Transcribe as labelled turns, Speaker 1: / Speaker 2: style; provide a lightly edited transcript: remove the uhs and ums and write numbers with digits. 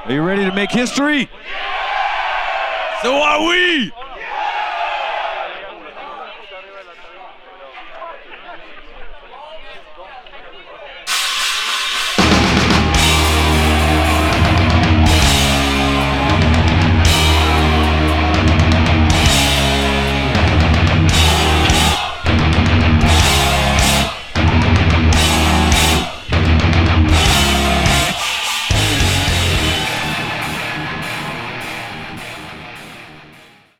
Speaker 1: Are you ready to make history? So are we!